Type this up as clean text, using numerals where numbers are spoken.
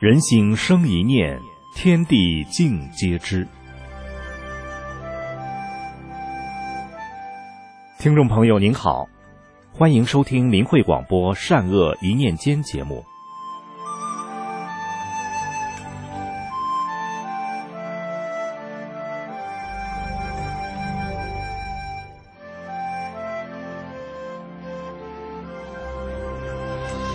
人心生一念，天地尽皆知。听众朋友您好，欢迎收听明慧广播善恶一念间节目，